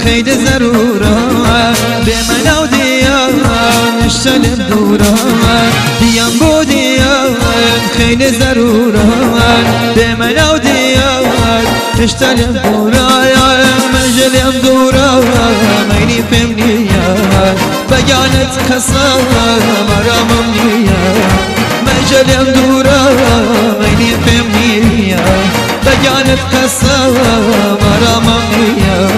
خیلی ضروره به من او دیان نشتلم دوره دیان بودیان خیلی ضروره به من او دیان نشتلم دوره مجلم دوره مینی فهمنیه بگانت خسام مرامم نیه مجلم دوره مینی فهمنیه بگانت خسام مرامم نیه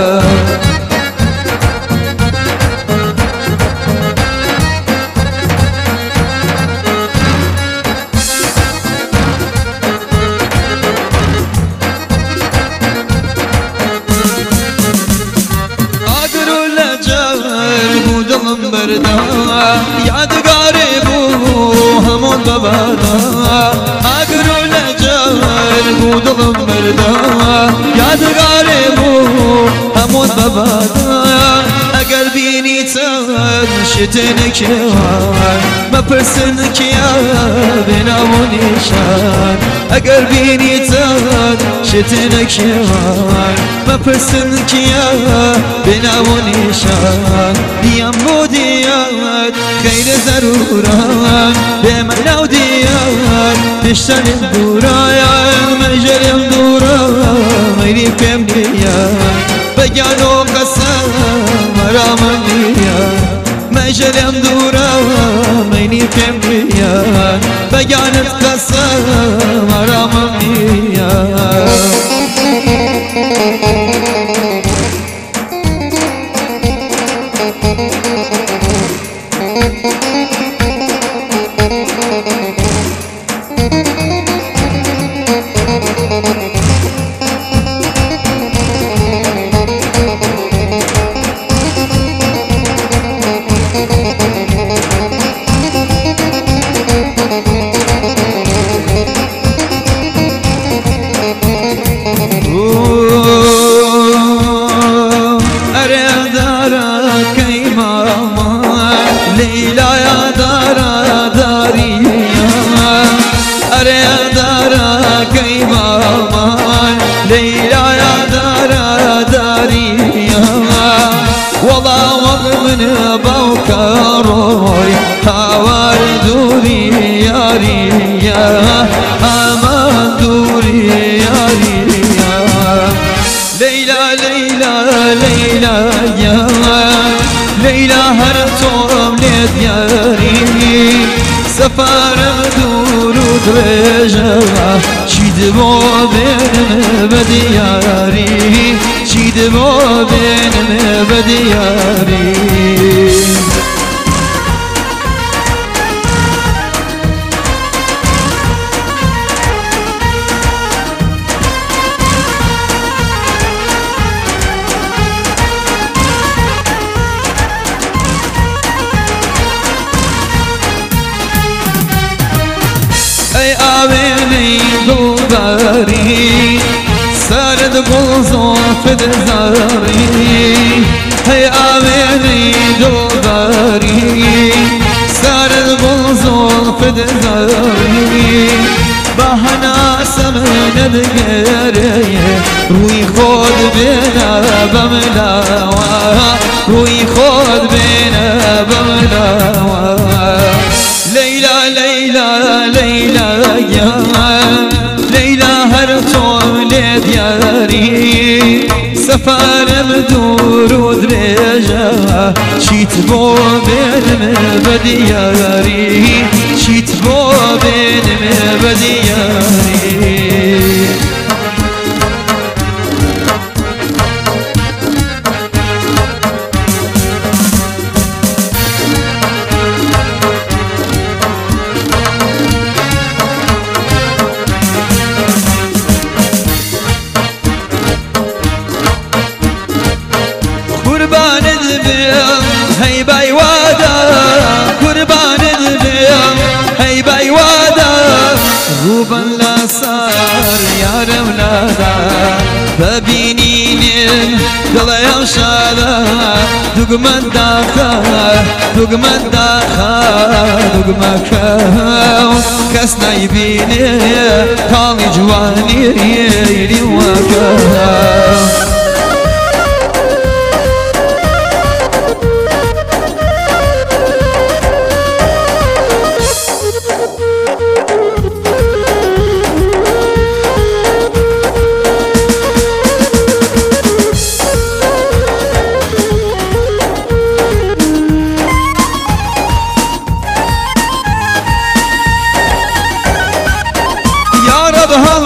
بردا یادگاری بو همون بابادا اگرو لجر بودم بردا یادگاری بو همون بابادا اگر بینی تن شتن کیان مپرسن کیا بنامونیشان اگر بینی تن شتن کیان مپرسن کیا بنامونیشان دیام بودیان خیلی ضروران به من او دیان نشتنم دوران مجرم دوران مینی پیم دیان بگانو قسم مرامم دیان مجرم دوران مینی پیم دیان بگانت قسم مرامم دیان سفرم درود رجا چید با بینم بدیاری چید با بینم بدیاری سرد بوزو فد زاری هی آمینی دوباری سرد بوزو فد زاری بهنا سمن دگری روی خود بینا بملاوا روی خود بینا بملاوا لیلا لیلا لیلا یا لیلا هر طول دیاری سفرم درود رجا چیت با بینم بدیاری چیت با بینم بدیاری هی بای وادا قربان دلم هی بای وادا روبن لا صار يا ولادا ببینین دل شادا دگمن داخل دگمن داخل دگمکاو کس نبینه کالی جوانی ری وکاو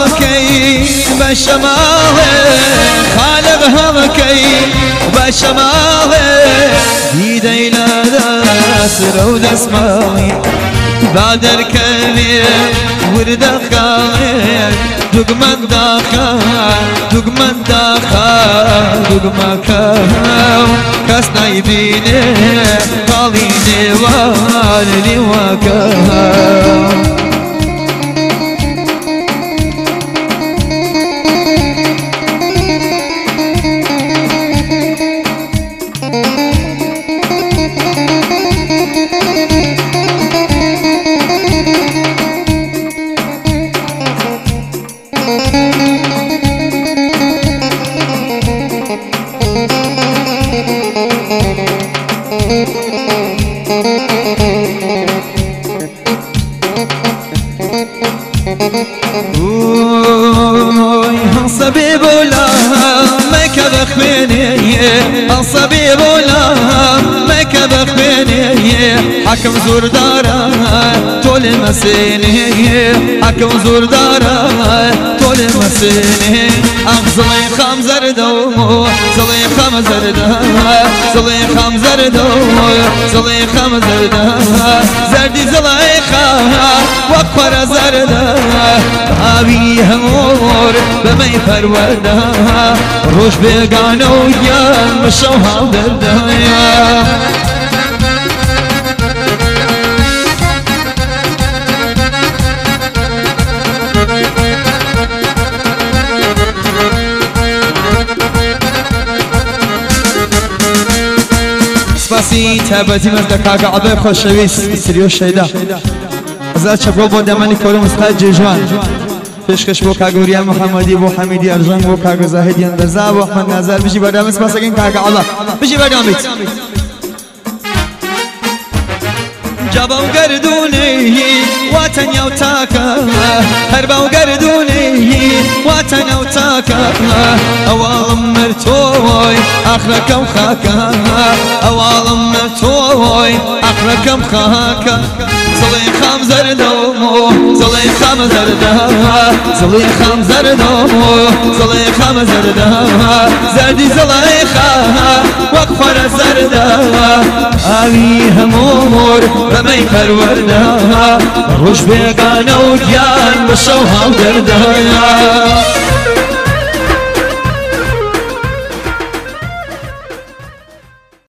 هەڵەکەی بە شەماڵێ خالق هەڵەکەی بە شەماڵێ دیدەی لە دەسرە و دەسماڵی با دەرکەوێ وردە خاڵێ دوگمەت داخە دوگمەت داخە دوگمەکە کەس نایبینێ کاڵی نێوان نیوەکە صبيب ولا ما كبخ بيني الصبيب ولا ما كبخ بيني حكم زور دارا طول مسيني حكم زور دارا طول مسيني أغزلي خام زردو زلي خام زردو زلي خام زردو زلي خام زردو زردي زلي خام وقفر زردو أبي همور بمي فرورده روش بيقانه ويان مشوها برده سپاسی تابەتی مەزدە کاکە عەبێ خۆشەویست سریۆ شەیدا ئەزاد چەپۆ بۆ دەمەنی کۆرە مستاد جێژوان پێشکەش بۆ کاگەوریان محەممەدی بۆ حەمیدی ئەرژەنگ بۆ کاگە زاهیدیان بەرزا بۆ ئەحمەد نازار بژی بەردەم سپاسەکەین کاکە عەڵا بژی بەردەمیت جابەو گەردوونەی واتەنیا و تاکە هەر بەو گەردوونەی واتەنیا و تاکە ئەواڵم مرتۆی ئاخرەکەم خاکە ئەواڵم مرتۆی ئاخرەکەم خاکە زڵی خام زەردە زڵی خام زەردە زڵی خام زەردە زڵی خام زەردە زەردی زڵی خام وەک خۆرە زەردە ئاوی هەموور بەمەی پەروەردە ڕۆژ بێگانە و گیان بە شەو هەڵدەردە